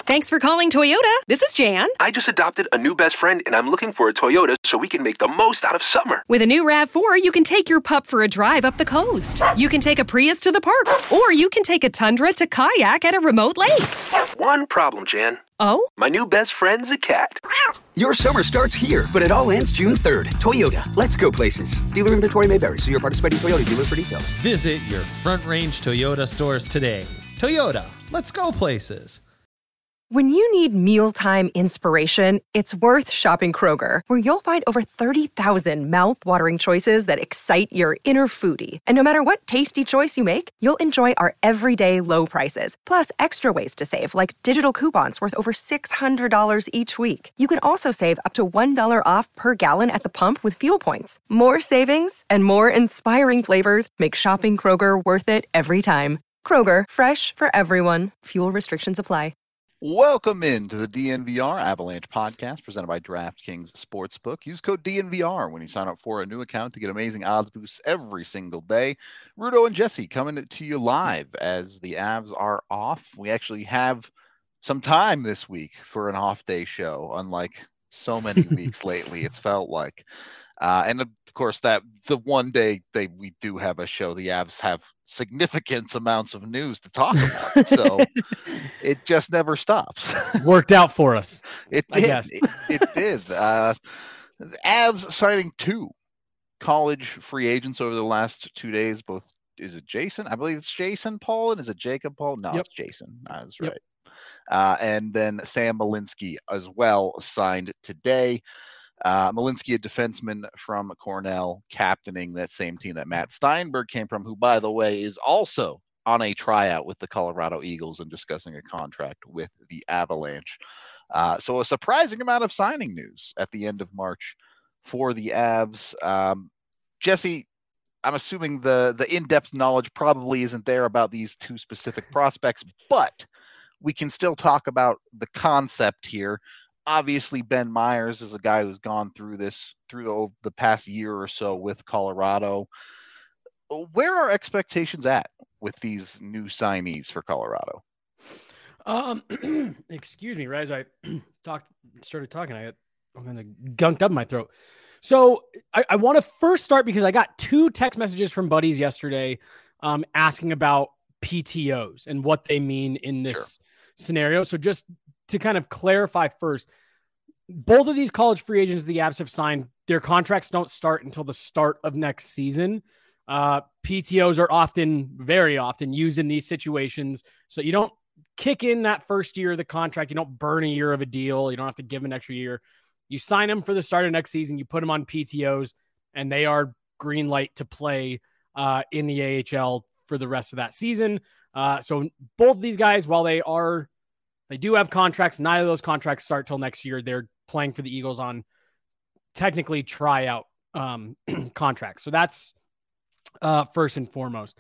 Thanks for calling Toyota. This is Jan. I just adopted a new best friend, and I'm looking for a Toyota so we can make the most out of summer. With a new RAV4, you can take your pup for a drive up the coast. You can take a Prius to the park, or you can take a Tundra to kayak at a remote lake. One problem, Jan. Oh? My new best friend's a cat. Your summer starts here, but it all ends June 3rd. Toyota, let's go places. Dealer inventory may vary. See your participating Toyota dealer for details. Visit your Front Range Toyota stores today. Toyota, let's go places. When you need mealtime inspiration, it's worth shopping Kroger, where you'll find over 30,000 mouth-watering choices that excite your inner foodie. And no matter what tasty choice you make, you'll enjoy our everyday low prices, plus extra ways to save, like digital coupons worth over $600 each week. You can also save up to $1 off per gallon at the pump with fuel points. More savings and more inspiring flavors make shopping Kroger worth it every time. Kroger, fresh for everyone. Fuel restrictions apply. Welcome into the DNVR Avalanche podcast presented by DraftKings Sportsbook. Use code DNVR when you sign up for a new account to get amazing odds boosts every single day. Rudo and Jesse coming to you live as the Avs are off. We actually have some time this week for an off-day show, unlike so many weeks lately, it's felt like. And of course, that the one day we do have a show, the Avs have significant amounts of news to talk about. So it just never stops. Worked out for us. It did. It did. The Avs signing 2 college free agents over the last 2 days. Both, is it Jason? I believe it's Jason Paul, and is it Jacob Paul? No, It's Jason. That's right. And then Sam Malinsky as well signed today. Malinsky, a defenseman from Cornell, captaining that same team that Matt Steinberg came from, who, by the way, is also on a tryout with the Colorado Eagles and discussing a contract with the Avalanche. So a surprising amount of signing news at the end of March for the Avs. Jesse, I'm assuming the in-depth knowledge probably isn't there about these 2 specific prospects, but we can still talk about the concept here. Obviously, Ben Meyers is a guy who's gone through this through the past year or so with Colorado. Where are expectations at with these new signees for Colorado? Excuse me, right as I started talking, I got kind of gunked up in my throat. So I want to first start because I got 2 text messages from buddies yesterday asking about PTOs and what they mean in this scenario. So just to kind of clarify first, both of these college free agents the Avs have signed, their contracts don't start until the start of next season. PTOs are very often used in these situations. So you don't kick in that first year of the contract. You don't burn a year of a deal. You don't have to give an extra year. You sign them for the start of next season. You put them on PTOs, and they are green light to play in the AHL for the rest of that season. So both of these guys, while they do have contracts, neither of those contracts start till next year. They're playing for the Eagles on technically tryout contracts. So that's first and foremost.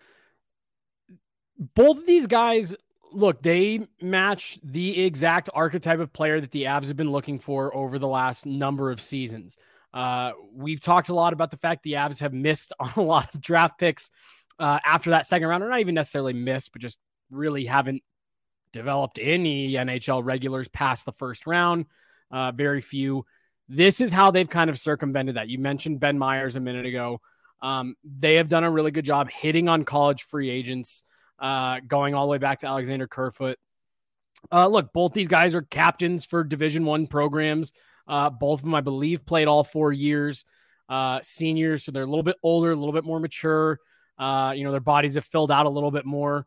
Both of these guys, look, they match the exact archetype of player that the Avs have been looking for over the last number of seasons. We've talked a lot about the fact the Avs have missed on a lot of draft picks after that second round, or not even necessarily missed, but just really haven't developed any NHL regulars past the first round. Very few. This is how they've kind of circumvented that. You mentioned Ben Meyers a minute ago. They have done a really good job hitting on college free agents, going all the way back to Alexander Kerfoot. Look, both these guys are captains for Division I programs. Both of them, I believe, played all 4 years. Seniors, so they're a little bit older, a little bit more mature. Their bodies have filled out a little bit more.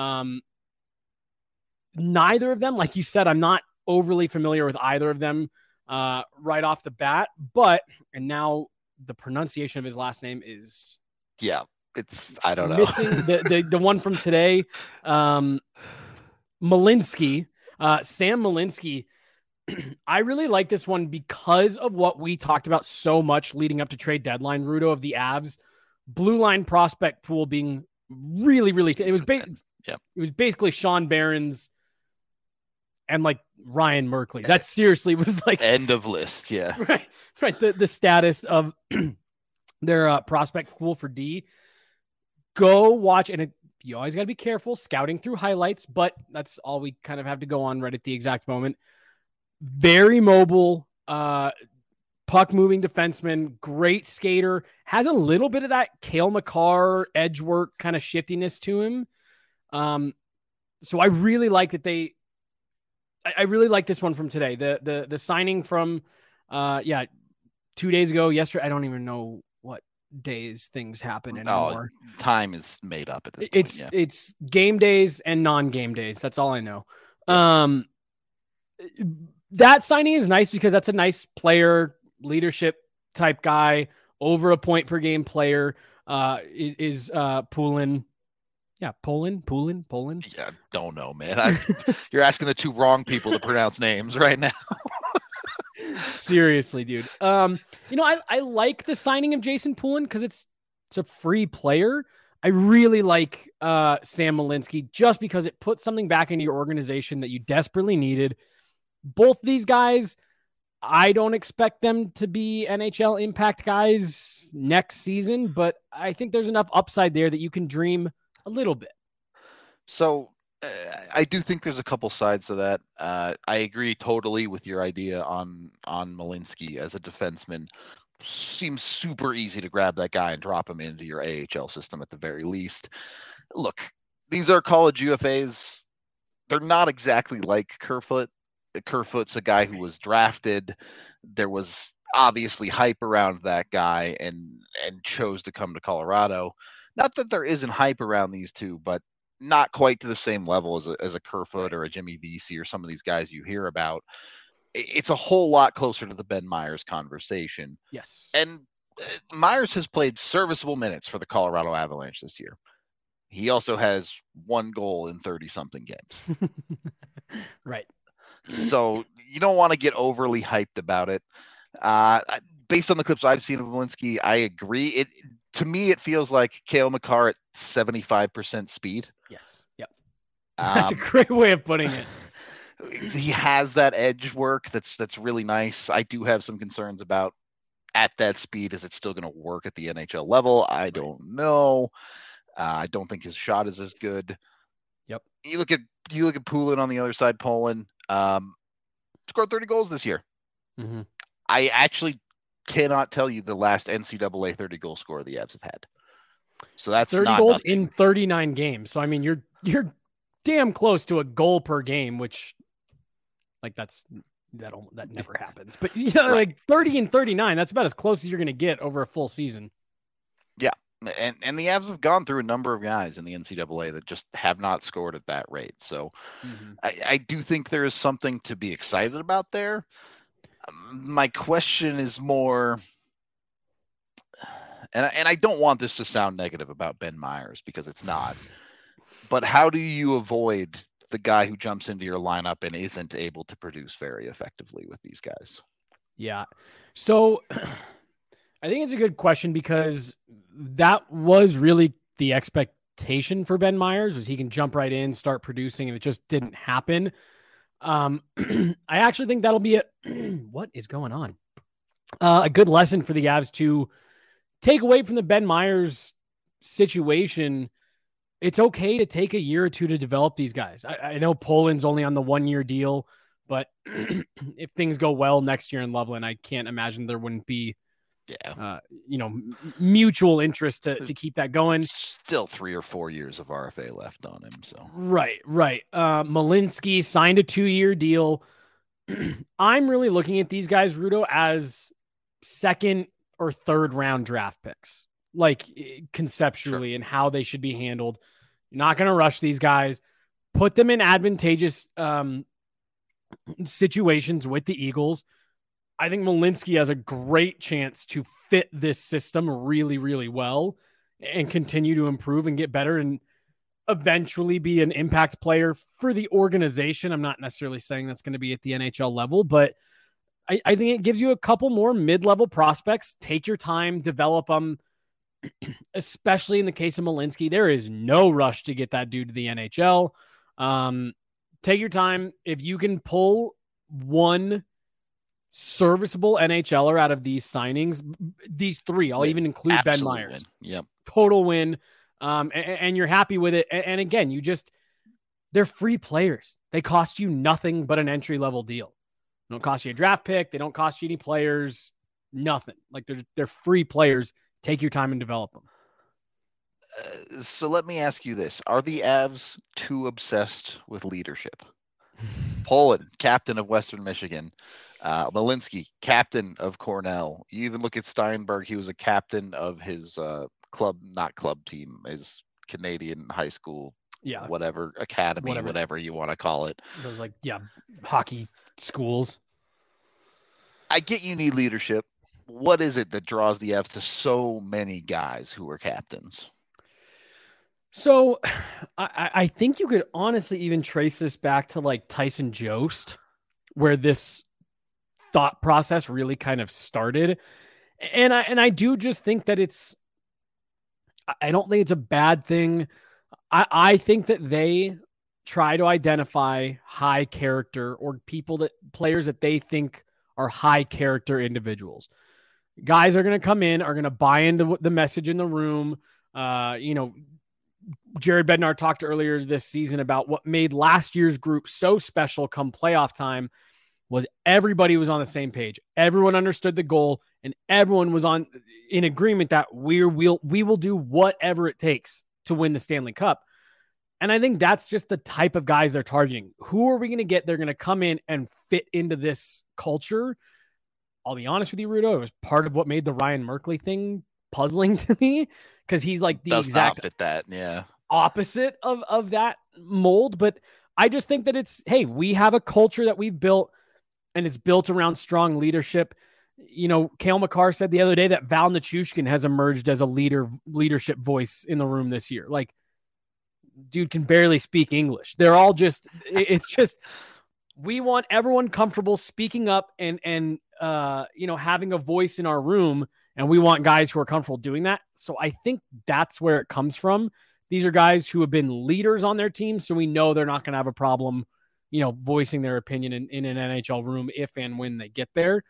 Neither of them, like you said, I'm not overly familiar with either of them right off the bat, and now the pronunciation of his last name is I don't know. Missing the one from today. Malinsky, Sam Malinsky. I really like this one because of what we talked about so much leading up to trade deadline, Rudo, of the Avs blue line prospect pool being really, really, it was basically Sean Barons and like Ryan Merkley. That seriously was like end of list. Yeah. Right. The status of their prospect pool for D. Go watch. And you always got to be careful scouting through highlights, but that's all we kind of have to go on right at the exact moment. Very mobile, puck moving defenseman, great skater, has a little bit of that Cale Makar edge work kind of shiftiness to him. So I really like that I really like this one from today. The signing from 2 days ago, yesterday. I don't even know what days things happen anymore. Time is made up at this point. It's game days and non-game days. That's all I know. That signing is nice because that's a nice player, leadership type guy, over a point per game player. Is Poulin. Yeah, Poland. Yeah, don't know, man. You're asking the two wrong people to pronounce names right now. Seriously, dude. I like the signing of Jason Poulin because it's a free player. I really like Sam Malinsky just because it puts something back into your organization that you desperately needed. Both these guys, I don't expect them to be NHL impact guys next season, but I think there's enough upside there that you can dream a little bit. So I do think there's a couple sides to that. I agree totally with your idea on Malinsky as a defenseman. Seems super easy to grab that guy and drop him into your AHL system at the very least. Look, these are college UFAs. They're not exactly like Kerfoot. Kerfoot's a guy who was drafted. There was obviously hype around that guy and chose to come to Colorado. Not that there isn't hype around these two, but not quite to the same level as a Kerfoot or a Jimmy Vesey or some of these guys you hear about. It's a whole lot closer to the Ben Myers conversation. Yes. And Myers has played serviceable minutes for the Colorado Avalanche this year. He also has 1 goal in 30-something games. Right. So you don't want to get overly hyped about it. Based on the clips I've seen of Malinsky, I agree. To me, it feels like Cale Makar at 75% speed. Yes. Yep. That's a great way of putting it. He has that edge work that's really nice. I do have some concerns about at that speed. Is it still going to work at the NHL level? I don't know. I don't think his shot is as good. Yep. You look at Poulin on the other side. Poland scored 30 goals this year. Mm-hmm. I actually cannot tell you the last NCAA 30 goal scorer the Avs have had. So that's 30 not goals nothing. in 39 games. So I mean, you're damn close to a goal per game, which like that never happens. But right. Like 30 and 39, that's about as close as you're going to get over a full season. Yeah. And the Avs have gone through a number of guys in the NCAA that just have not scored at that rate. So I do think there is something to be excited about there. My question is more, and I don't want this to sound negative about Ben Myers because it's not, but how do you avoid the guy who jumps into your lineup and isn't able to produce very effectively with these guys? Yeah. So I think it's a good question because that was really the expectation for Ben Myers was he can jump right in, start producing, and it just didn't happen. I actually think that'll be what is going on? A good lesson for the Avs to take away from the Ben Myers situation. It's okay to take a year or two to develop these guys. I know Poland's only on the 1-year deal, but if things go well next year in Loveland, I can't imagine there wouldn't be mutual interest to keep that going. Still 3 or 4 years of RFA left on him. So right. Malinsky signed a 2-year deal. I'm really looking at these guys, Rudo, as 2nd or 3rd round draft picks, like conceptually, and how they should be handled. You're not going to rush these guys. Put them in advantageous situations with the Eagles. I think Malinsky has a great chance to fit this system really, really well and continue to improve and get better and eventually be an impact player for the organization. I'm not necessarily saying that's going to be at the NHL level, but I think it gives you a couple more mid-level prospects. Take your time, develop them, especially in the case of Malinsky. There is no rush to get that dude to the NHL. Take your time. If you can pull one serviceable NHLer out of these signings, these 3, I'll even include Ben Myers. Yep. Total win. and you're happy with it. And again, they're free players. They cost you nothing but an entry-level deal. They don't cost you a draft pick. They don't cost you any players, nothing. Like they're free players. Take your time and develop them. So let me ask you this. Are the Avs too obsessed with leadership? Poland, captain of Western Michigan. Malinsky, captain of Cornell. You even look at Steinberg. He was a captain of his team, his Canadian high school, whatever, academy, whatever you want to call it. Those hockey schools. I get you need leadership. What is it that draws the Avs to so many guys who are captains? So I think you could honestly even trace this back to like Tyson Jost, where this thought process really kind of started. And I do just think that I don't think it's a bad thing. I think that they try to identify high character or players that they think are high character individuals. Guys are going to come in, are going to buy into the message in the room. Jared Bednar talked earlier this season about what made last year's group so special come playoff time was everybody was on the same page. Everyone understood the goal and everyone was in agreement that we will do whatever it takes to win the Stanley Cup. And I think that's just the type of guys they're targeting. Who are we going to get? They're going to come in and fit into this culture. I'll be honest with you, Rudo. It was part of what made the Ryan Merkley thing puzzling to me because he's like the exact opposite of that mold. But I just think that we have a culture that we've built and it's built around strong leadership. Cale Makar said the other day that Val Nichushkin has emerged as a leadership voice in the room this year. Like, dude can barely speak English. They're all we want everyone comfortable speaking up and having a voice in our room. And we want guys who are comfortable doing that. So I think that's where it comes from. These are guys who have been leaders on their team. So we know they're not going to have a problem, voicing their opinion in an NHL room if and when they get there.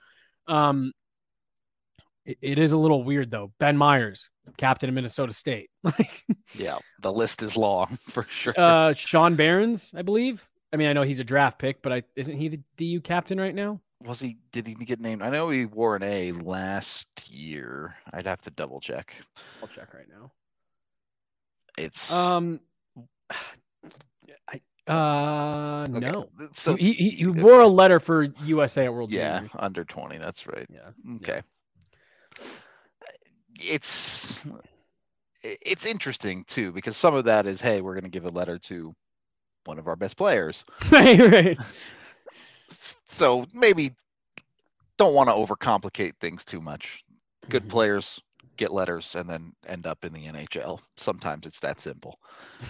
It is a little weird though. Ben Myers, captain of Minnesota State. Yeah, the list is long for sure. Sean Behrens, I believe. I mean, I know he's a draft pick, but isn't he the DU captain right now? Did he get named? I know he wore an A last year. I'd have to double check. I'll check right now. It's no. So he wore a letter for USA at World Junior. Junior. Under 20. That's right. Yeah. Okay. Yeah. It's interesting too because some of that is, hey, we're going to give a letter to one of our best players. Right. So maybe don't want to overcomplicate things too much. Good players get letters and then end up in the NHL. Sometimes it's that simple.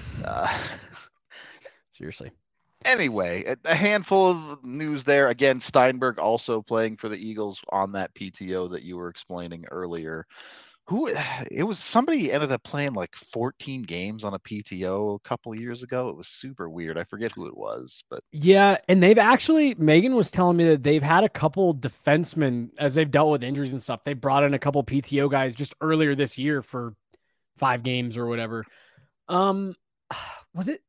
Seriously. Anyway, a handful of news there. Again, Steinberg also playing for the Eagles on that PTO that you were explaining earlier. Somebody ended up playing like 14 games on a PTO a couple years ago. It was super weird. I forget who it was, but yeah. And Megan was telling me that they've had a couple defensemen as they've dealt with injuries and stuff. They brought in a couple PTO guys just earlier this year for 5 games or whatever. Was it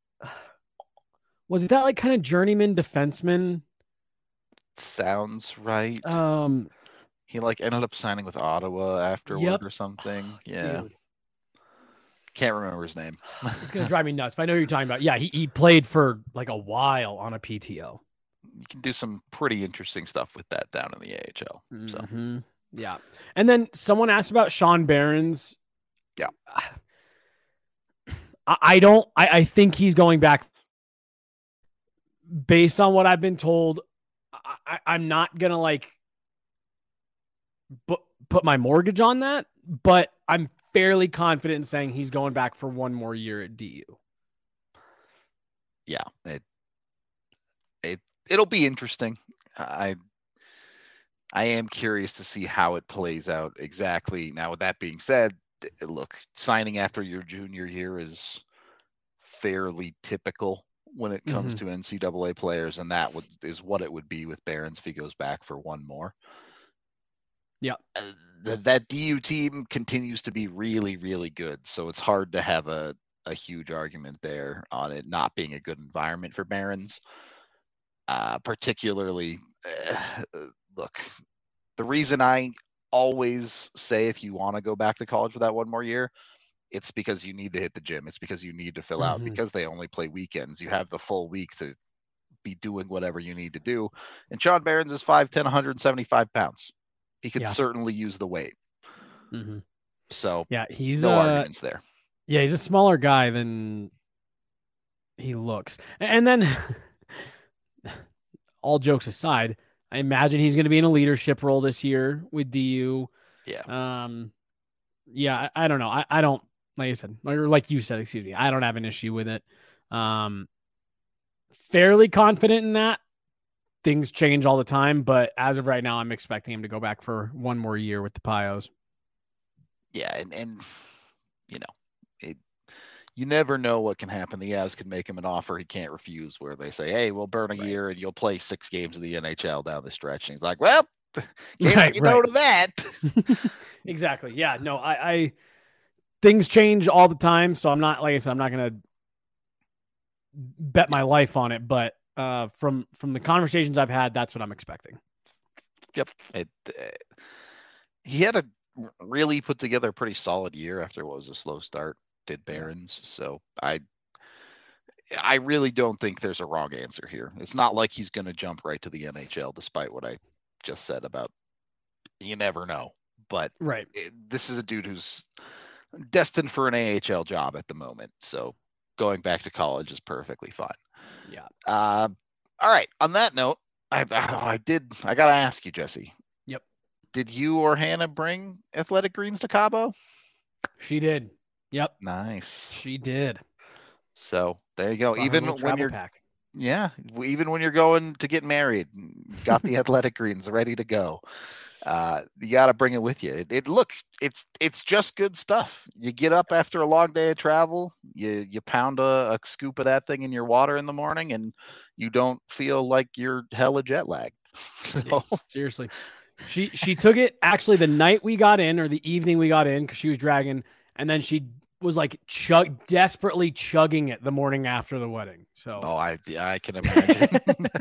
that like kind of journeyman defenseman? Sounds right. He ended up signing with Ottawa afterward or something. Yeah. Dude. Can't remember his name. It's going to drive me nuts, but I know who you're talking about. Yeah, he played for like a while on a PTO. You can do some pretty interesting stuff with that down in the AHL. Mm-hmm. Yeah. And then someone asked about Sean Behrens. Yeah. I think he's going back. Based on what I've been told, I'm not going to put my mortgage on that, but I'm fairly confident in saying he's going back for one more year at DU. Yeah, it'll be interesting. I am curious to see how it plays out exactly. Now, with that being said, look, signing after your junior year is fairly typical when it comes to NCAA players, and that is what it would be with Behrens if he goes back for one more. Yeah. that DU team continues to be really, really good. So it's hard to have a huge argument there on it not being a good environment for Barons. Particularly, look, the reason I always say if you want to go back to college for that one more year, it's because you need to hit the gym. It's because you need to fill out because they only play weekends. You have the full week to be doing whatever you need to do. And Sean Barons is 5'10", 175 pounds. He could certainly use the weight. So yeah, he's no arguments there. Yeah, he's a smaller guy than he looks. And then all jokes aside, I imagine he's going to be in a leadership role this year with DU. Yeah. Yeah, I don't know. I don't, like I said, or like you said, excuse me, I don't have an issue with it. Fairly confident in that. Things change all the time, but as of right now, I'm expecting him to go back for one more year with the Pios. Yeah, and you know, you never know what can happen. The Avs can make him an offer he can't refuse, where they say, "Hey, we'll burn a year and you'll play 6 games of the NHL down the stretch." And he's like, "Well, can't say no to that." Exactly. Yeah. No, I things change all the time, so I'm not, like I said, I'm not gonna bet my life on it, but from the conversations I've had, that's what I'm expecting. Yep. He had a really put together a pretty solid year after what was a slow start, did Barons. So I really don't think there's a wrong answer here. It's not like he's going to jump right to the NHL, despite what I just said about you never know. But this is a dude who's destined for an AHL job at the moment. So going back to college is perfectly fine. Yeah. All right. On that note, I got to ask you, Jesse. Yep. Did you or Hannah bring Athletic Greens to Cabo? She did. Yep. Nice. She did. So there you go. Even when you're pack. Yeah, even when you're going to get married, got the Athletic Greens ready to go. You got to bring it with you. It's just good stuff. You get up after a long day of travel, you pound a scoop of that thing in your water in the morning, and you don't feel like you're hella jet lagged. So. Seriously. She took it actually the night we got in, or the evening we got in, because she was dragging, and then she was like desperately chugging it the morning after the wedding. So I can imagine.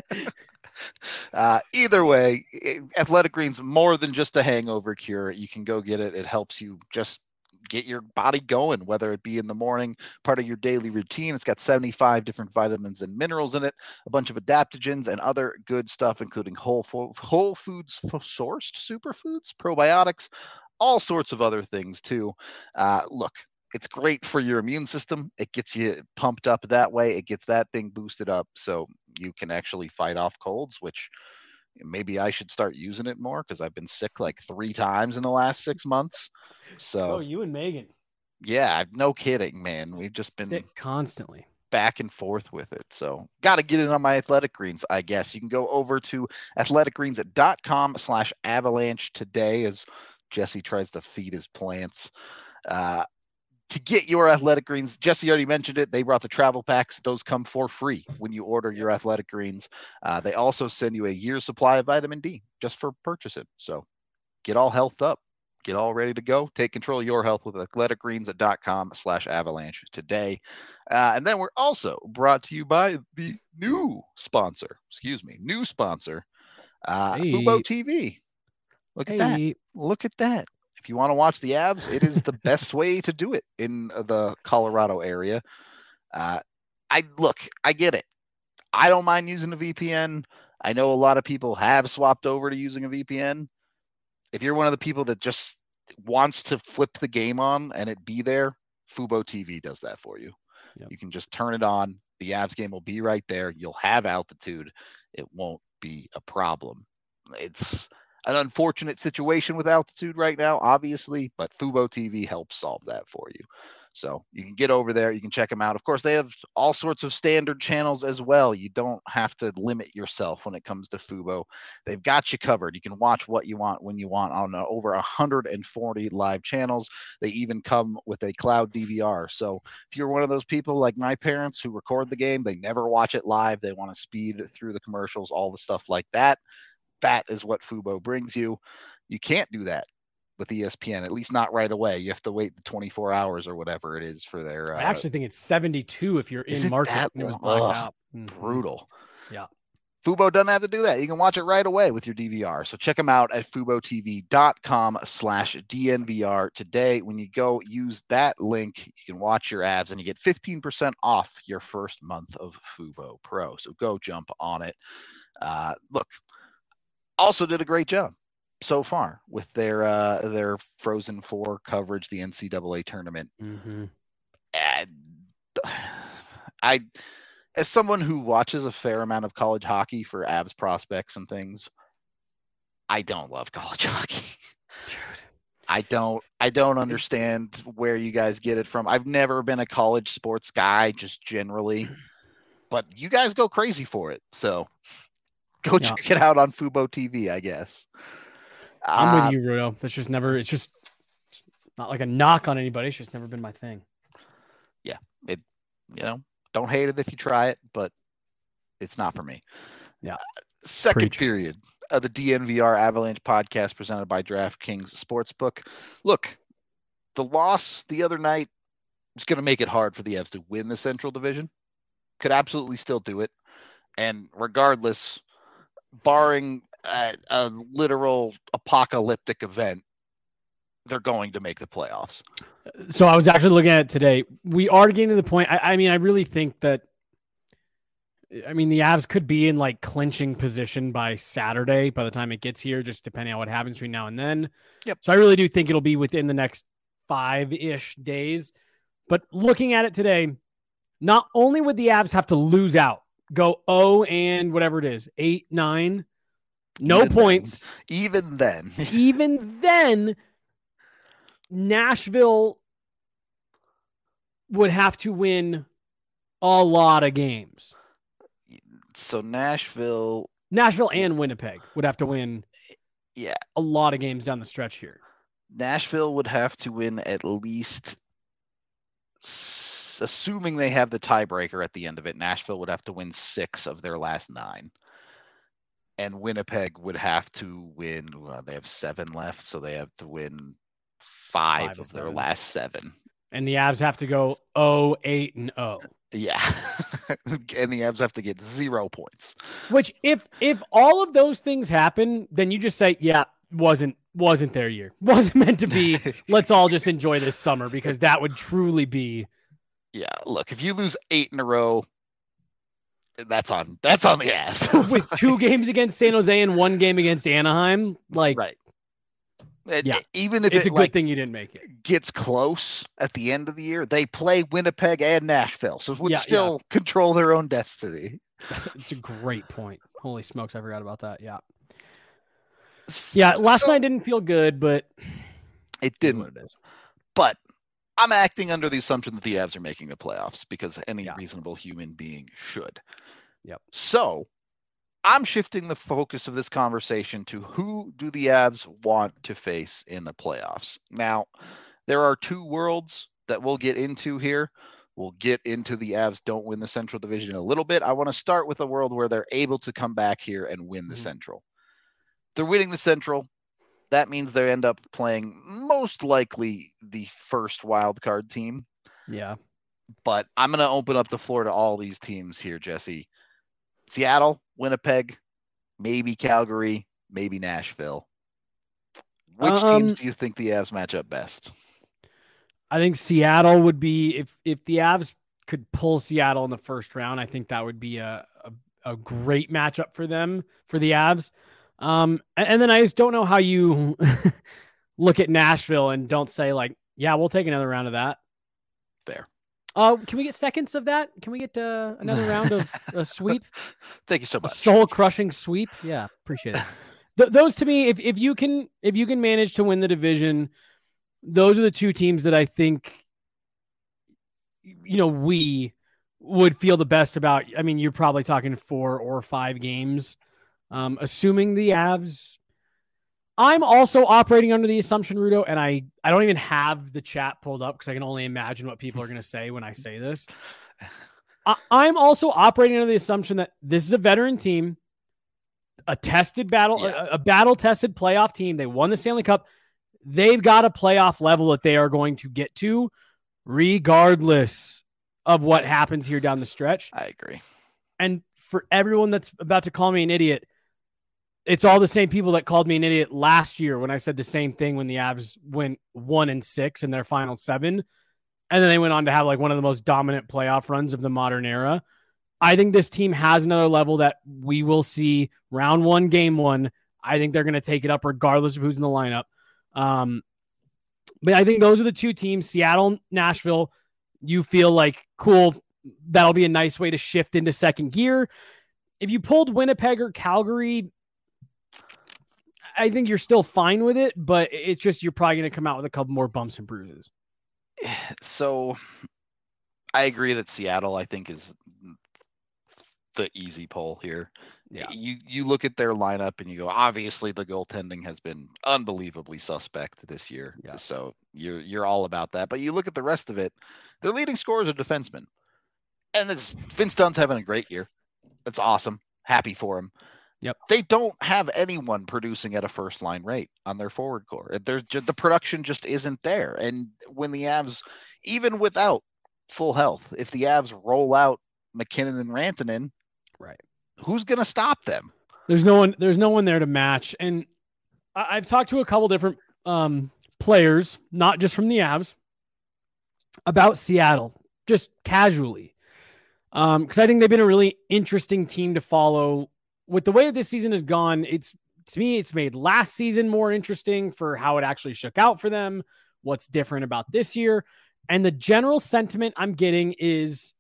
Either way, Athletic Greens, more than just a hangover cure. You can go get it. It helps you just get your body going, whether it be in the morning, part of your daily routine. It's got 75 different vitamins and minerals in it, a bunch of adaptogens and other good stuff, including whole foods sourced superfoods, probiotics, all sorts of other things too. Look, it's great for your immune system. It gets you pumped up that way. It gets that thing boosted up so you can actually fight off colds, which maybe I should start using it more because I've been sick like 3 times in the last 6 months. So you and Megan. Yeah, no kidding, man. We've just been sick constantly. Back and forth with it. So got to get it on my Athletic Greens, I guess. You can go over to athleticgreens.com/avalanche today as Jesse tries to feed his plants. To get your Athletic Greens, Jesse already mentioned it. They brought the travel packs. Those come for free when you order your Athletic Greens. They also send you a year's supply of vitamin D just for purchasing. So get all healthed up. Get all ready to go. Take control of your health with athleticgreens.com/avalanche today. And then we're also brought to you by the new sponsor, Fubo TV. Look at that. Look at that. If you want to watch the Avs, it is the best way to do it in the Colorado area. I get it. I don't mind using a VPN. I know a lot of people have swapped over to using a VPN. If you're one of the people that just wants to flip the game on and it be there, Fubo TV does that for you. Yep. You can just turn it on. The Avs game will be right there. You'll have altitude. It won't be a problem. It's an unfortunate situation with altitude right now, obviously, but Fubo TV helps solve that for you. So you can get over there. You can check them out. Of course, they have all sorts of standard channels as well. You don't have to limit yourself when it comes to Fubo. They've got you covered. You can watch what you want when you want on over 140 live channels. They even come with a cloud DVR. So if you're one of those people like my parents who record the game, they never watch it live. They want to speed through the commercials, all the stuff like that. That is what Fubo brings you. You can't do that with ESPN, at least not right away. You have to wait the 24 hours or whatever it is for their. I actually think it's 72 if you're in market and it was blacked out. Brutal. Yeah. Fubo doesn't have to do that. You can watch it right away with your DVR. So check them out at FuboTV.com/DNVR today. When you go use that link, you can watch your ads and you get 15% off your first month of Fubo Pro. So go jump on it. Look, also did a great job so far with their Frozen Four coverage, the NCAA tournament. Mm-hmm. And as someone who watches a fair amount of college hockey for Abs prospects and things, I don't love college hockey. Dude. I don't understand where you guys get it from. I've never been a college sports guy, just generally, but you guys go crazy for it. So go check it out on Fubo TV, I guess. I'm with you, Rudo. That's just never. It's just not like a knock on anybody. It's just never been my thing. Yeah, don't hate it if you try it, but it's not for me. Yeah. Second period of the DNVR Avalanche podcast presented by DraftKings Sportsbook. Look, the loss the other night is going to make it hard for the Avs to win the Central Division. Could absolutely still do it. And regardless, barring a literal apocalyptic event, they're going to make the playoffs. So I was actually looking at it today. We are getting to the point. I mean, I really think that, the Avs could be in like clinching position by Saturday by the time it gets here, just depending on what happens between now and then. Yep. So I really do think it'll be within the next 5-ish days. But looking at it today, not only would the Avs have to lose out, go 0 and whatever it is, 8, 9, no points. Even then, Nashville would have to win a lot of games. So Nashville and Winnipeg would have to win a lot of games down the stretch here. Nashville would have to win at least, assuming they have the tiebreaker at the end of it, Nashville would have to win 6 of their last 9. And Winnipeg would have to win, they have 7 left, so they have to win 5 of their last 7. And the Avs have to go 0, 8, and 0. Yeah. And the Avs have to get 0 points. Which, if all of those things happen, then you just say, wasn't their year. Wasn't meant to be. Let's all just enjoy this summer, because that would truly be. Yeah, look, if you lose 8 in a row, that's on the Avs. With 2 games against San Jose and 1 game against Anaheim, right. Yeah, even if it's a good thing you didn't make it. Gets close at the end of the year, they play Winnipeg and Nashville, so would still control their own destiny. It's a great point. Holy smokes, I forgot about that. Yeah, last night didn't feel good, but it didn't. It is. But I'm acting under the assumption that the Avs are making the playoffs, because any reasonable human being should. Yep. So I'm shifting the focus of this conversation to who do the Avs want to face in the playoffs. Now, there are 2 worlds that we'll get into here. We'll get into the Avs don't win the Central Division in a little bit. I want to start with a world where they're able to come back here and win the Central. They're winning the Central. That means they end up playing most likely the first wild card team. Yeah. But I'm going to open up the floor to all these teams here, Jesse. Seattle, Winnipeg, maybe Calgary, maybe Nashville. Which teams do you think the Avs match up best? I think Seattle would be, if the Avs could pull Seattle in the first round, I think that would be a great matchup for them, for the Avs. And then I just don't know how you look at Nashville and don't say like, yeah, we'll take another round of that. Fair. Can we get seconds of that? Can we get another round of a sweep? Thank you so much. Soul crushing sweep. Yeah, appreciate it. Those to me, if you can manage to win the division, those are the 2 teams that I think, we would feel the best about. I mean, you're probably talking 4 or 5 games, assuming the Avs. I'm also operating under the assumption, Rudo, and I don't even have the chat pulled up because I can only imagine what people are going to say when I say this. I'm also operating under the assumption that this is a veteran team, a tested battle, a battle-tested playoff team. They won the Stanley Cup. they've got a playoff level that they are going to get to regardless of what happens here down the stretch. I agree. And for everyone that's about to call me an idiot, it's all the same people that called me an idiot last year when I said the same thing when the Avs went 1-6 in their final 7. And then they went on to have like one of the most dominant playoff runs of the modern era. I think this team has another level that we will see round 1, game 1. I think they're going to take it up regardless of who's in the lineup. But I think those are the two teams, Seattle, Nashville. You feel like, cool, that'll be a nice way to shift into second gear. If you pulled Winnipeg or Calgary, I think you're still fine with it, but it's just you're probably going to come out with a couple more bumps and bruises. So I agree that Seattle, I think, is the easy pull here. Yeah. You look at their lineup and you go, obviously the goaltending has been unbelievably suspect this year. Yeah. So you're all about that. But you look at the rest of it, their leading scorers are defensemen. And Vince Dunn's having a great year. That's awesome. Happy for him. Yep. They don't have anyone producing at a first line rate on their forward core. The production just isn't there. And when the Avs, even without full health, if the Avs roll out McKinnon and Rantanen, right, who's going to stop them? There's no one there to match. And I've talked to a couple different players, not just from the Avs, about Seattle, just casually. Because I think they've been a really interesting team to follow. With the way this season has gone, to me, it's made last season more interesting for how it actually shook out for them, what's different about this year. And the general sentiment I'm getting is,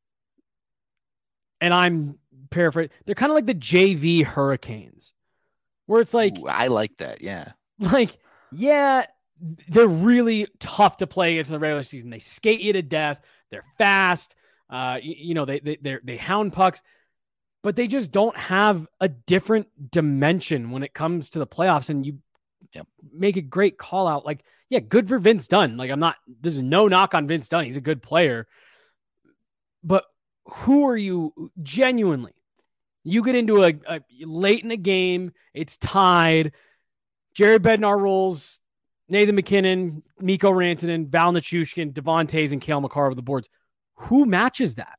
and I'm paraphrasing, they're kind of like the JV Hurricanes, where it's like, ooh, I like that. Yeah. Like, yeah, they're really tough to play against in the regular season. They skate you to death. They're fast. They hound pucks, but they just don't have a different dimension when it comes to the playoffs. And you make a great call out. Like, yeah, good for Vince Dunn. Like, there's no knock on Vince Dunn. He's a good player, but who are you genuinely? You get into a late in a game, it's tied. Jared Bednar rolls Nathan McKinnon, Mikko Rantanen, Val Nichushkin, Devon Toews, and Cale Makar over the boards. Who matches that?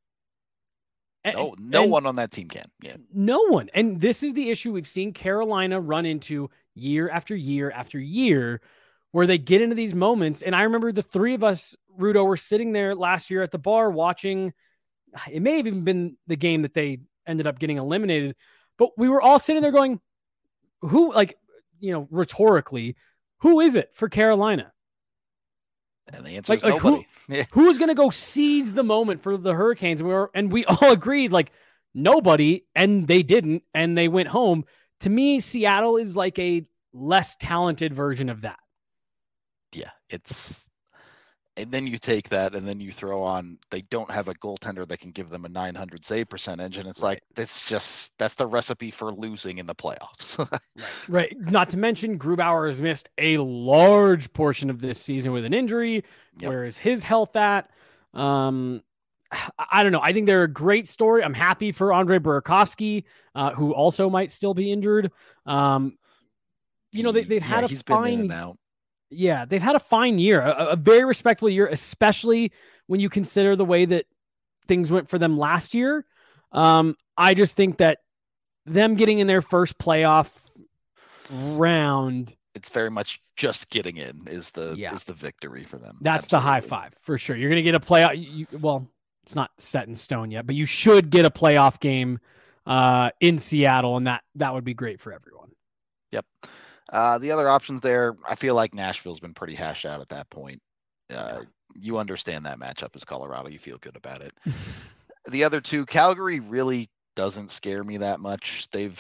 No one on that team can. Yeah. No one. And this is the issue we've seen Carolina run into year after year after year, where they get into these moments. And I remember the three of us, Rudo, were sitting there last year at the bar watching. It may have even been the game that they ended up getting eliminated, but we were all sitting there going, who, like, rhetorically, who is it for Carolina? And the answer is nobody. Who's going to go seize the moment for the Hurricanes? And we all agreed, like, nobody, and they didn't, and they went home. To me, Seattle is like a less talented version of that. Yeah, and then you take that and then you throw on, they don't have a goaltender that can give them a 900 save percentage. And it's like, that's the recipe for losing in the playoffs. Right. Not to mention Grubauer has missed a large portion of this season with an injury. Yep. Where is his health at? I don't know. I think they're a great story. I'm happy for Andre Burakovsky, who also might still be injured. They've had a fine. Yeah, they've had a fine year, a very respectable year, especially when you consider the way that things went for them last year. I just think that them getting in their first playoff round, it's very much just getting in is the victory for them. That's Absolutely. The high five for sure. You're going to get a playoff. It's not set in stone yet, but you should get a playoff game in Seattle, and that would be great for everyone. Yep. The other options there, I feel like Nashville's been pretty hashed out at that point. You understand that matchup as Colorado. You feel good about it. The other two, Calgary really doesn't scare me that much. They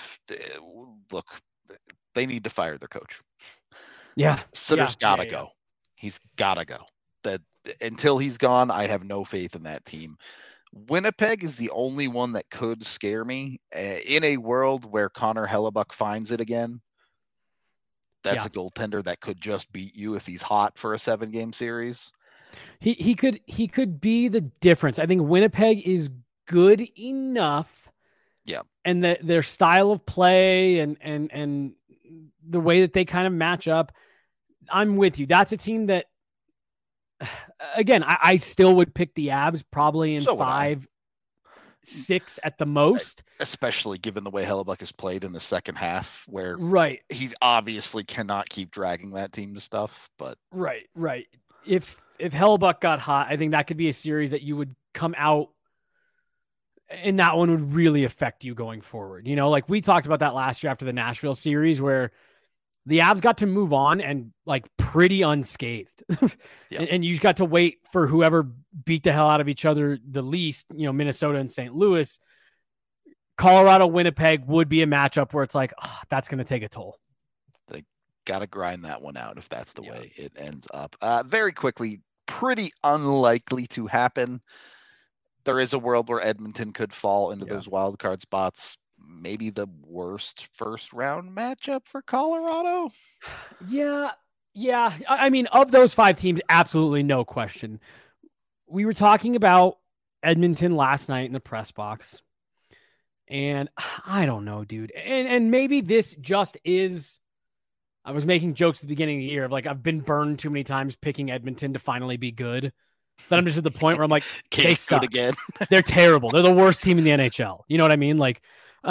need to fire their coach. Yeah. Sutter's got to go. He's got to go. That until he's gone, I have no faith in that team. Winnipeg is the only one that could scare me in a world where Connor Hellebuck finds it again. That's a goaltender that could just beat you if he's hot for a 7-game series. He could be the difference. I think Winnipeg is good enough. Yeah. And their style of play and the way that they kind of match up, I'm with you. That's a team that, again, I still would pick the Avs probably in 5-6 at the most. Especially given the way Hellebuck has played in the second half, where right, he obviously cannot keep dragging that team to stuff. But right. If Hellebuck got hot, I think that could be a series that you would come out, and that one would really affect you going forward. You know, like we talked about that last year after the Nashville series, where the Avs got to move on and like pretty unscathed. And you just got to wait for whoever beat the hell out of each other the least, you know, Minnesota and St. Louis. Colorado, Winnipeg would be a matchup where it's like, that's going to take a toll. They got to grind that one out if that's the way it ends up. Very quickly, pretty unlikely to happen. There is a world where Edmonton could fall into those wild card spots. Maybe the worst first round matchup for Colorado. Yeah. I mean, of those 5 teams, absolutely no question. We were talking about Edmonton last night in the press box, and I don't know, dude. And maybe this just is, I was making jokes at the beginning of the year of like, I've been burned too many times picking Edmonton to finally be good. That I'm just at the point where I'm like, they suck again. They're terrible. They're the worst team in the NHL. You know what I mean? Like,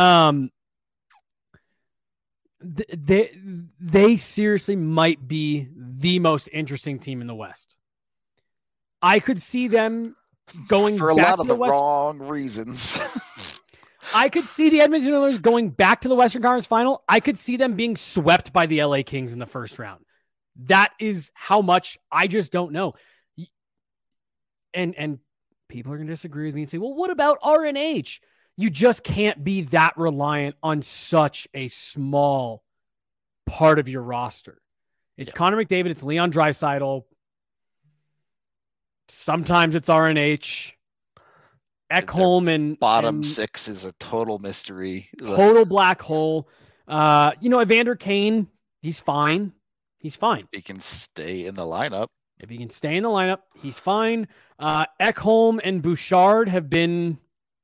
they seriously might be the most interesting team in the West. I could see them going for a back lot to of the the wrong reasons. I could see the Edmonton Oilers going back to the Western Conference Final. I could see them being swept by the LA Kings in the first round. That is how much I just don't know. And people are going to disagree with me and say, well, what about RNH? You just can't be that reliant on such a small part of your roster. It's Connor McDavid. It's Leon Draisaitl. Sometimes it's RNH. Ekholm and bottom 6 is a total mystery. Total black hole. Evander Kane, he's fine. He's fine. He can stay in the lineup. If he can stay in the lineup, he's fine. Ekholm and Bouchard have been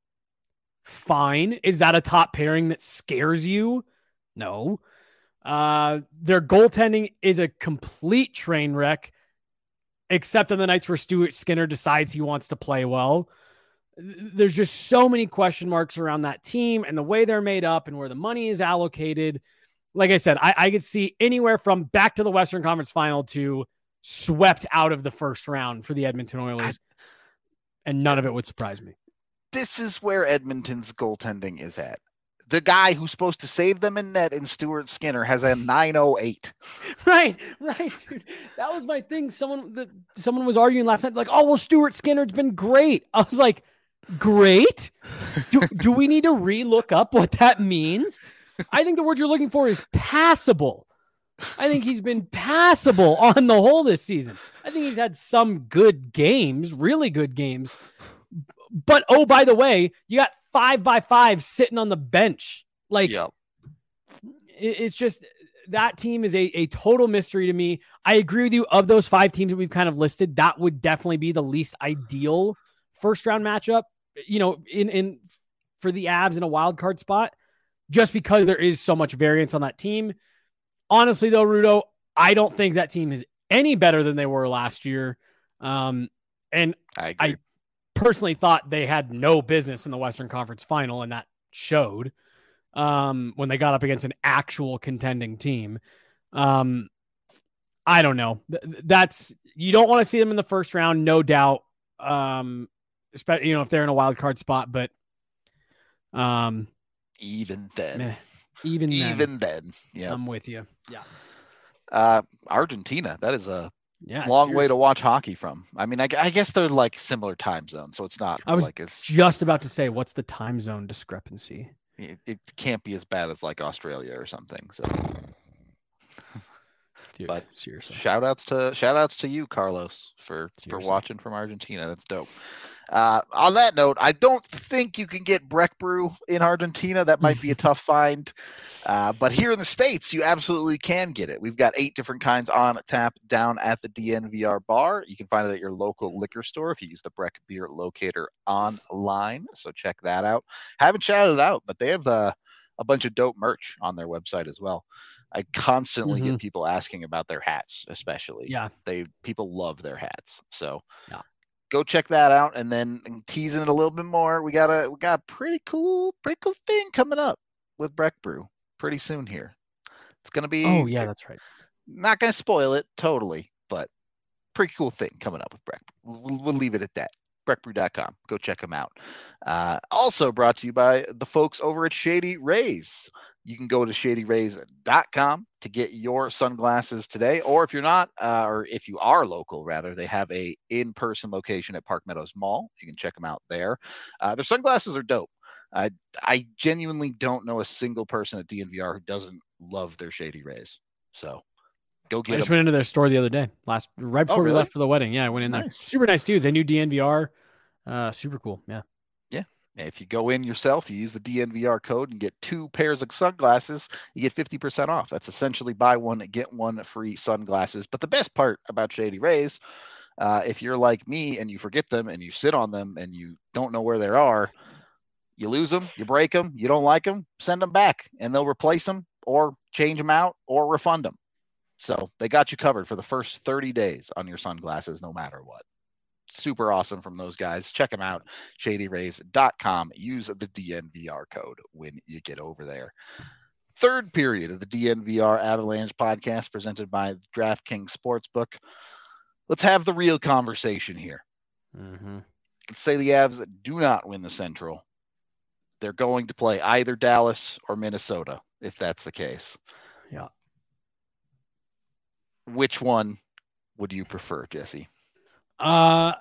fine. Is that a top pairing that scares you? No. Their goaltending is a complete train wreck, except on the nights where Stuart Skinner decides he wants to play well. There's just so many question marks around that team and the way they're made up and where the money is allocated. Like I said, I could see anywhere from back to the Western Conference Final to swept out of the first round for the Edmonton Oilers, and none of it would surprise me. This is where Edmonton's goaltending is at. The guy who's supposed to save them in net in Stuart Skinner has a 908. Right, dude. That was my thing. Someone was arguing last night, like, oh, well, Stuart Skinner's been great. I was like, great? Do we need to re-look up what that means? I think the word you're looking for is passable. I think he's been passable on the whole this season. I think he's had some good games, really good games. But, oh, by the way, you got 5x5 sitting on the bench. Like, it's just, that team is a total mystery to me. I agree with you. Of those 5 teams that we've kind of listed, that would definitely be the least ideal first round matchup, in for the Avs in a wild card spot, just because there is so much variance on that team. Honestly, though, Rudo, I don't think that team is any better than they were last year. And I personally thought they had no business in the Western Conference Final, and that showed when they got up against an actual contending team. I don't know. You don't want to see them in the first round, no doubt. Especially, if they're in a wild card spot, but even then. Even then, yeah, I'm with you. Yeah. Argentina, that is a long seriously. way to watch hockey from. I mean, I guess they're like similar time zones, so it's not. I was like it's just about to say, what's the time zone discrepancy? It can't be as bad as like Australia or something. So, dude, but seriously, shout outs to you, Carlos, for watching from Argentina. That's dope. On that note, I don't think you can get Breck Brew in Argentina. That might be a tough find. But here in the States, you absolutely can get it. We've got 8 different kinds on tap down at the DNVR bar. You can find it at your local liquor store if you use the Breck Beer Locator online. So check that out. Haven't shouted it out, but they have a bunch of dope merch on their website as well. I constantly get people asking about their hats, especially. Yeah. People love their hats. So yeah. Go check that out. And then teasing it a little bit more, we got a pretty cool thing coming up with Breck Brew pretty soon here. It's gonna be that's right. Not gonna spoil it totally, but pretty cool thing coming up with Breck. We'll leave it at that. BreckBrew.com. Go check them out. Also brought to you by the folks over at Shady Rays. You can go to ShadyRays.com to get your sunglasses today, or if you're not, or if you are local, rather, they have a in-person location at Park Meadows Mall. You can check them out there. Their sunglasses are dope. I genuinely don't know a single person at DNVR who doesn't love their Shady Rays. So go get them. I just went into their store the other day, right before we left for the wedding. Yeah, I went in there. Super nice dudes. They knew DNVR. Super cool. Yeah. Yeah. If you go in yourself, you use the DNVR code and get 2 pairs of sunglasses, you get 50% off. That's essentially buy one, get one free sunglasses. But the best part about Shady Rays, if you're like me and you forget them and you sit on them and you don't know where they are, you lose them, you break them, you don't like them, send them back and they'll replace them or change them out or refund them. So they got you covered for the first 30 days on your sunglasses, no matter what. Super awesome from those guys. Check them out, ShadyRays.com. Use the DNVR code when you get over there. Third period of the DNVR Avalanche podcast presented by DraftKings Sportsbook. Let's have the real conversation here. Let's say the Avs do not win the Central. They're going to play either Dallas or Minnesota, if that's the case. Yeah. Which one would you prefer, Jesse? I'd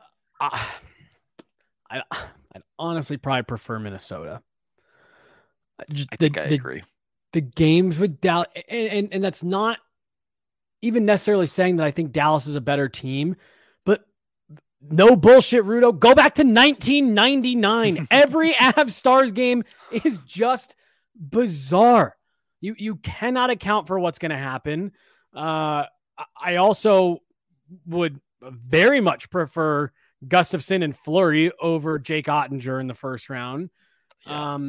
honestly probably prefer Minnesota. I think I agree. The games with Dallas, and that's not even necessarily saying that I think Dallas is a better team, but no bullshit, Rudo. Go back to 1999. Every Avs Stars game is just bizarre. You cannot account for what's going to happen. I also would very much prefer Gustafsson and Fleury over Jake Ottinger in the first round. Yeah.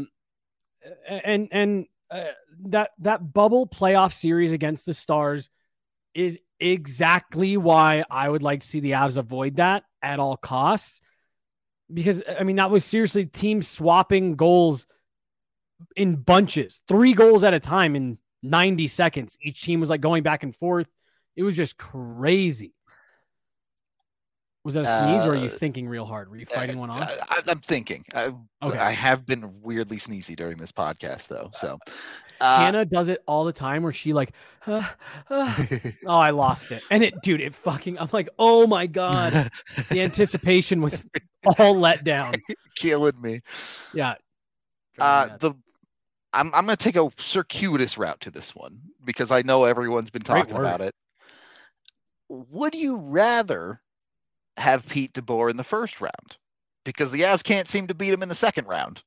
That bubble playoff series against the Stars is exactly why I would like to see the Avs avoid that at all costs. Because, I mean, that was seriously teams swapping goals in bunches, 3 goals at a time in 90 seconds. Each team was like going back and forth. It was just crazy. Was that a sneeze or are you thinking real hard? Were you fighting one off? I'm thinking. Okay. I have been weirdly sneezy during this podcast, though. So Hannah does it all the time where she like, oh, I lost it. And it fucking, I'm like, oh my God. The anticipation was all let down. Killing me. Yeah. I'm going to take a circuitous route to this one because I know everyone's been talking about it. Would you rather have Pete DeBoer in the first round? Because the Avs can't seem to beat him in the second round.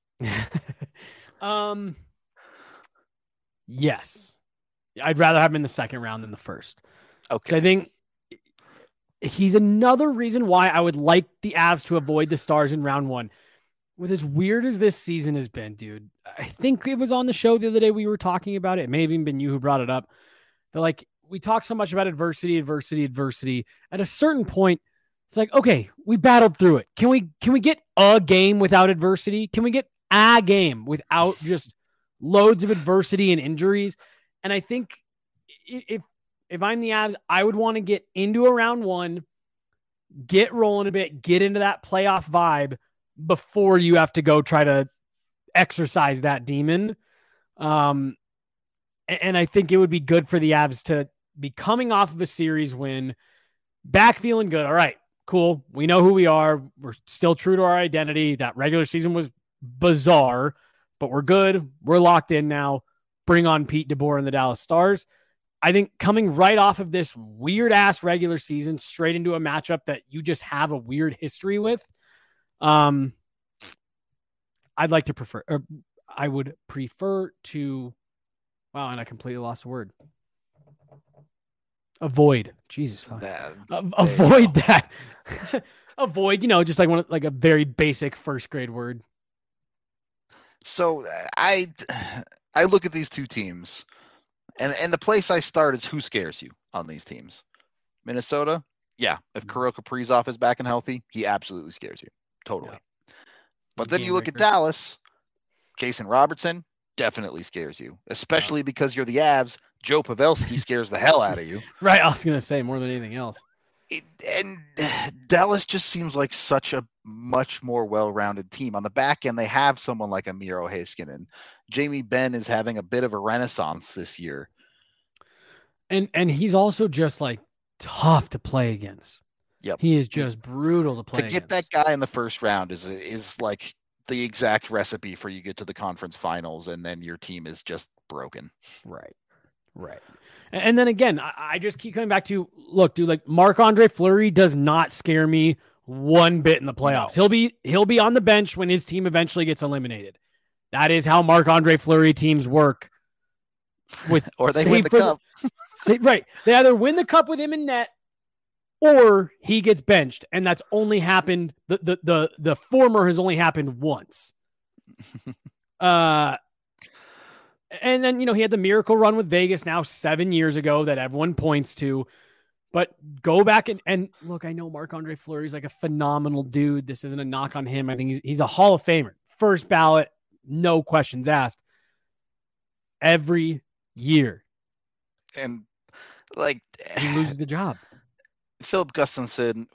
Yes. I'd rather have him in the second round than the first. Okay. So I think he's another reason why I would like the Avs to avoid the Stars in round 1. With as weird as this season has been, dude, I think it was on the show the other day we were talking about it. It may have even been you who brought it up. They're like, we talk so much about adversity. At a certain point, it's like, okay, we battled through it. Can we get a game without adversity? Can we get a game without just loads of adversity and injuries? And I think if I'm the Avs, I would want to get into a round 1, get rolling a bit, get into that playoff vibe before you have to go try to exercise that demon. And I think it would be good for the Avs to be coming off of a series win, back feeling good. All right, cool. We know who we are. We're still true to our identity. That regular season was bizarre, but we're good. We're locked in now. Bring on Pete DeBoer and the Dallas Stars. I think coming right off of this weird ass regular season straight into a matchup that you just have a weird history with, I would prefer to, wow, and I completely lost the word. Avoid. Jesus. Avoid that. Avoid, just like a very basic first grade word. So I look at these two teams And the place I start is who scares you on these teams. Minnesota, yeah. If Kirill Kaprizov is back and healthy, he absolutely scares you. Totally. Yeah. But then you look at Dallas, Jason Robertson definitely scares you, especially because you're the Avs. Joe Pavelski scares the hell out of you. Right. I was going to say more than anything else. And Dallas just seems like such a much more well-rounded team. On the back end, they have someone like Miro Heiskanen. Jamie Benn is having a bit of a renaissance this year. And he's also just like tough to play against. Yep. He is just brutal to play against. To get that guy in the first round is like the exact recipe for you get to the conference finals and then your team is just broken. Right. And then again, I just keep coming back to, look, dude, like Marc-Andre Fleury does not scare me one bit in the playoffs. No. He'll be on the bench when his team eventually gets eliminated. That is how Marc-Andre Fleury teams work. Or they win the cup. Right. They either win the cup with him in net or he gets benched. And that's only happened. The former has only happened once. And then, he had the miracle run with Vegas now 7 years ago that everyone points to. But go back and look, I know Marc-Andre Fleury is like a phenomenal dude. This isn't a knock on him. I think he's a Hall of Famer. First ballot, no questions asked. Every year. And like he loses the job. Philip Gustafson,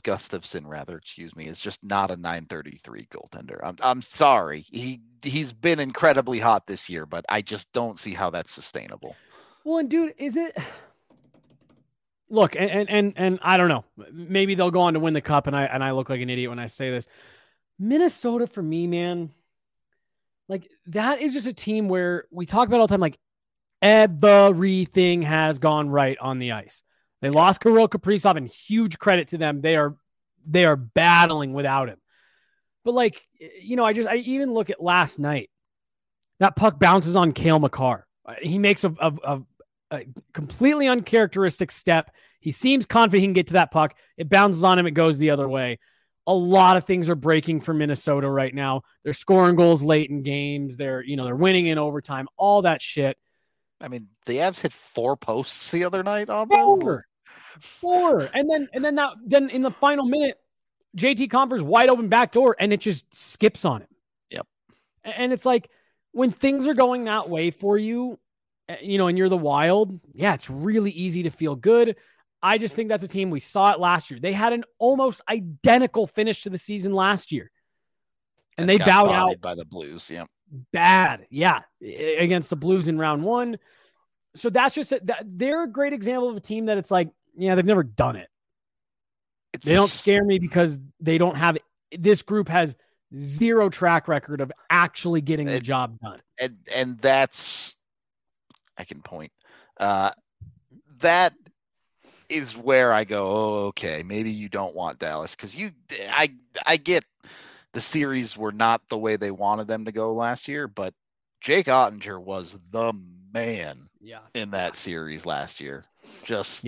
is just not a .933 goaltender. I'm sorry. He's been incredibly hot this year, but I just don't see how that's sustainable. Well, and dude, is it? Look, and I don't know. Maybe they'll go on to win the cup, and I look like an idiot when I say this. Minnesota, for me, man, like that is just a team where we talk about all the time, like everything has gone right on the ice. They lost Kirill Kaprizov, and huge credit to them. They are battling without him. But like, I even look at last night. That puck bounces on Cale Makar. He makes a completely uncharacteristic step. He seems confident he can get to that puck. It bounces on him. It goes the other way. A lot of things are breaking for Minnesota right now. They're scoring goals late in games. They're winning in overtime. All that shit. I mean, the Avs hit 4 posts the other night on them. 4. And then in the final minute, JT Compher's wide open back door and it just skips on him. Yep. And it's like when things are going that way for you, and you're the Wild, yeah, it's really easy to feel good. I just think that's a team, we saw it last year. They had an almost identical finish to the season last year. And they bowed out by the Blues. Yeah. Bad. Yeah. Against the Blues in round 1. So that's just they're a great example of a team that it's like, yeah, they've never done it. They don't scare me because they don't have this group has zero track record of actually getting the job done. And that's, I can point. That is where I go, oh, okay, maybe you don't want Dallas because I get the series were not the way they wanted them to go last year, but Jake Ottinger was the man in that series last year. Just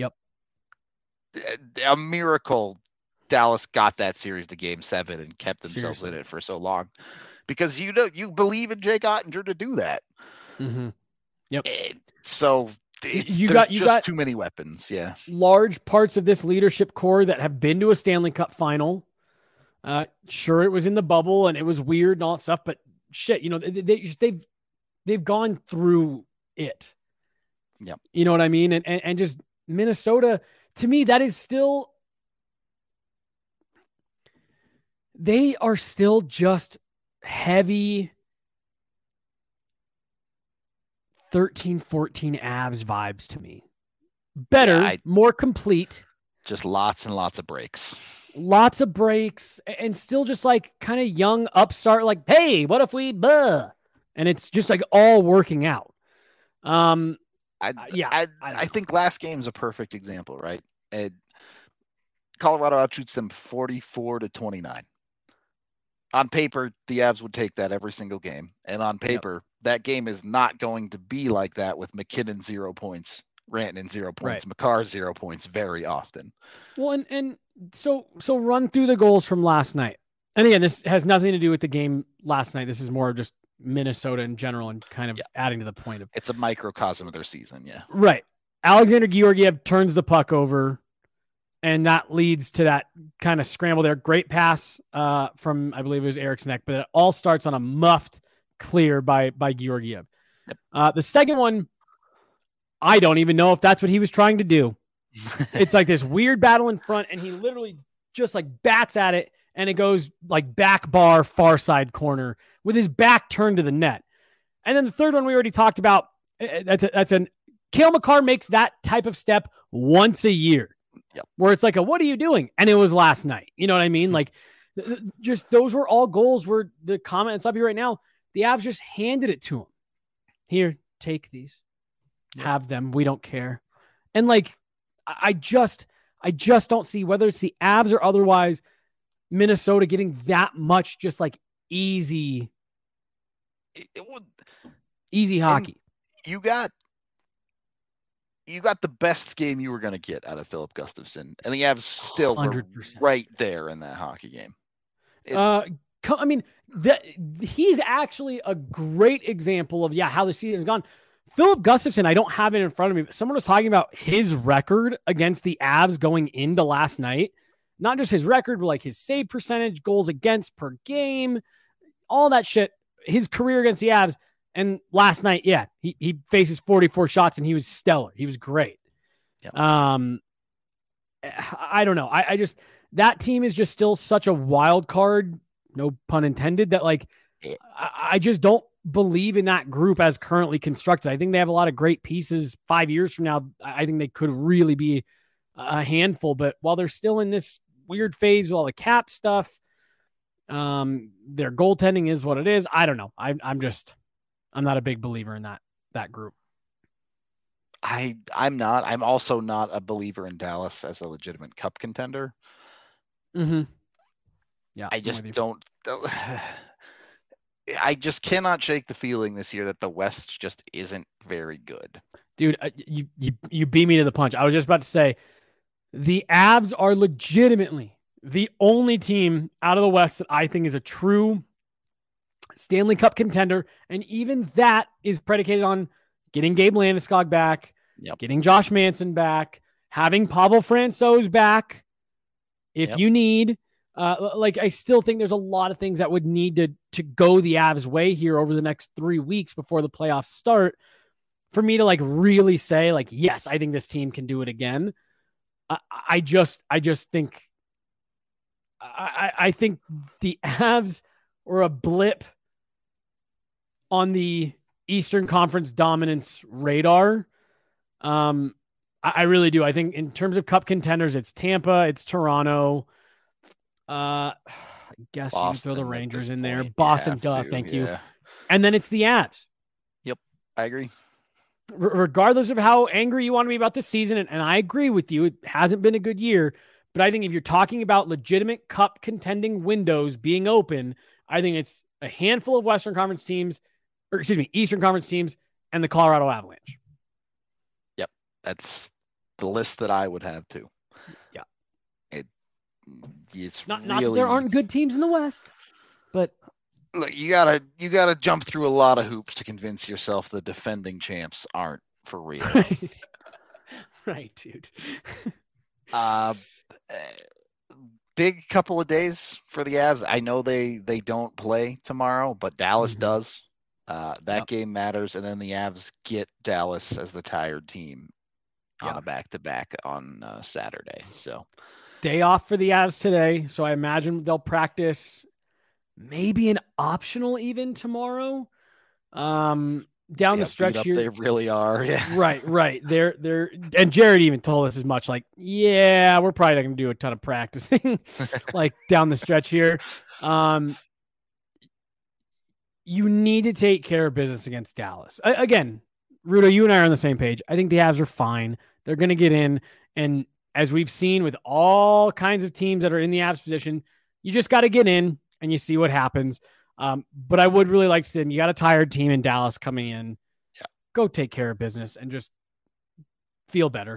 a miracle Dallas got that series to Game 7 and kept themselves in it for so long because you believe in Jake Ottinger to do that. Mm-hmm. Yep. So you got too many weapons. Yeah. Large parts of this leadership core that have been to a Stanley Cup final. Sure, it was in the bubble and it was weird and all that stuff, but shit, they've gone through it. Yep. You know what I mean? And just Minnesota, to me, that is still, they are still just heavy 13-14 Avs vibes to me. Better, more complete. Just lots and lots of breaks. Lots of breaks and still just like kind of young upstart, like, hey, what if we and it's just like all working out. I think last game's a perfect example, right? Colorado outshoots them 44-29. On paper, the Avs would take that every single game. And on paper, that game is not going to be like that with McKinnon 0 points, Rantanen 0 points, Makar 0 points very often. Well, and so run through the goals from last night. And again, this has nothing to do with the game last night. This is more just Minnesota in general and kind of adding to the point of it's a microcosm of their season. Yeah. Right. Alexander Georgiev turns the puck over, and that leads to that kind of scramble there. Great pass from, I believe it was Eric's neck, but it all starts on a muffed clear by Georgiev. The second one, I don't even know if that's what he was trying to do. It's like this weird battle in front, and he literally just like bats at it, and it goes like back bar, far side corner with his back turned to the net. And then the third one we already talked about. Cale Makar makes that type of step once a year, where it's like, what are you doing? And it was last night. You know what I mean? Like, just those were all goals where the comments up here right now, the Avs just handed it to him. Here, take these, have them. We don't care. And like, I just don't see, whether it's the Avs or otherwise, Minnesota getting that much just like easy hockey. You got the best game you were going to get out of Philip Gustafsson, and the Avs still 100%. Were right there in that hockey game. I mean, he's actually a great example of how the season's gone. Philip Gustafsson, I don't have it in front of me, but someone was talking about his record against the Avs going into last night. Not just his record, but like his save percentage, goals against per game, all that shit. His career against the Avs. And last night, he faces 44 shots and he was stellar. He was great. Yep. I don't know. I just, that team is just still such a wild card, no pun intended, that like, I just don't believe in that group as currently constructed. I think they have a lot of great pieces 5 years from now. I think they could really be a handful, but while they're still in this weird phase with all the cap stuff, their goaltending is what it is. I don't know. I'm not a big believer in that group. I'm not. I'm also not a believer in Dallas as a legitimate cup contender. Mm-hmm. Yeah. I just don't. I just cannot shake the feeling this year that the West just isn't very good. Dude, you beat me to the punch. I was just about to say the Avs are legitimately the only team out of the West that I think is a true Stanley Cup contender, and even that is predicated on getting Gabe Landeskog back, getting Josh Manson back, having Pavel Francouz back if you need. I still think there's a lot of things that would need to go the Avs' way here over the next 3 weeks before the playoffs start for me to like really say like, yes, I think this team can do it again. I just think I think the Avs are a blip on the Eastern Conference dominance radar. I really do. I think in terms of cup contenders, it's Tampa, it's Toronto. I guess Boston, you can throw the Rangers in there. Boston, thank you. And then it's the Avs. Yep, I agree. Regardless of how angry you want to be about this season, and I agree with you, it hasn't been a good year. But I think if you're talking about legitimate cup contending windows being open, I think it's a handful of Eastern Conference teams, and the Colorado Avalanche. Yep, that's the list that I would have too. Yeah, it's not that there aren't good teams in the West, but look, you gotta jump through a lot of hoops to convince yourself the defending champs aren't for real. Right, dude. Big couple of days for the Avs. I know they don't play tomorrow, but Dallas does. That game matters, and then the Avs get Dallas as the tired team on a back-to-back on Saturday. So day off for the Avs today, so I imagine they'll practice maybe an optional even tomorrow. Down the stretch here, they really are. Yeah, right. They're and Jared even told us as much. Like, yeah, we're probably not going to do a ton of practicing, like down the stretch here. You need to take care of business against Dallas. Again, Rudo, you and I are on the same page. I think the Avs are fine. They're going to get in, and as we've seen with all kinds of teams that are in the Avs position, you just got to get in and you see what happens. But I would really like to see them. You got a tired team in Dallas coming in. Yeah. Go take care of business and just feel better.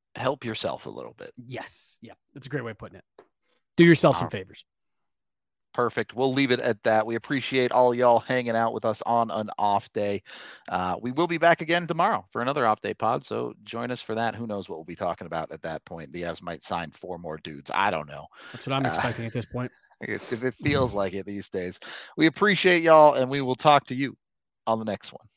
Help yourself a little bit. Yes. Yeah. That's a great way of putting it. Do yourself some favors. Perfect. We'll leave it at that. We appreciate all y'all hanging out with us on an off day. We will be back again tomorrow for another off day pod. So join us for that. Who knows what we'll be talking about at that point? The Avs might sign 4 more dudes. I don't know. That's what I'm expecting at this point. If it feels like it these days. We appreciate y'all, and we will talk to you on the next one.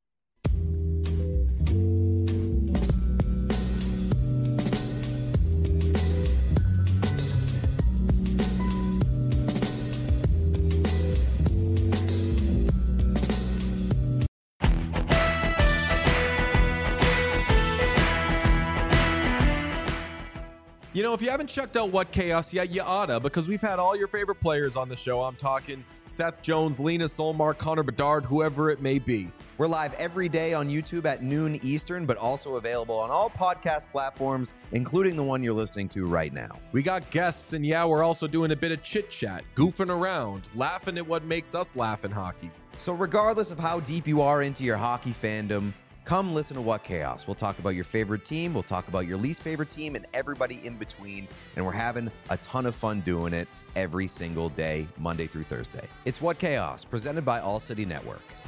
You know, if you haven't checked out What Chaos yet, you oughta, because we've had all your favorite players on the show. I'm talking Seth Jones, Lena Solmark, Connor Bedard, whoever it may be. We're live every day on YouTube at noon Eastern, but also available on all podcast platforms, including the one you're listening to right now. We got guests, and yeah, we're also doing a bit of chit-chat, goofing around, laughing at what makes us laugh in hockey. So regardless of how deep you are into your hockey fandom, come listen to What Chaos. We'll talk about your favorite team, we'll talk about your least favorite team, and everybody in between. And we're having a ton of fun doing it every single day, Monday through Thursday. It's What Chaos, presented by All City Network.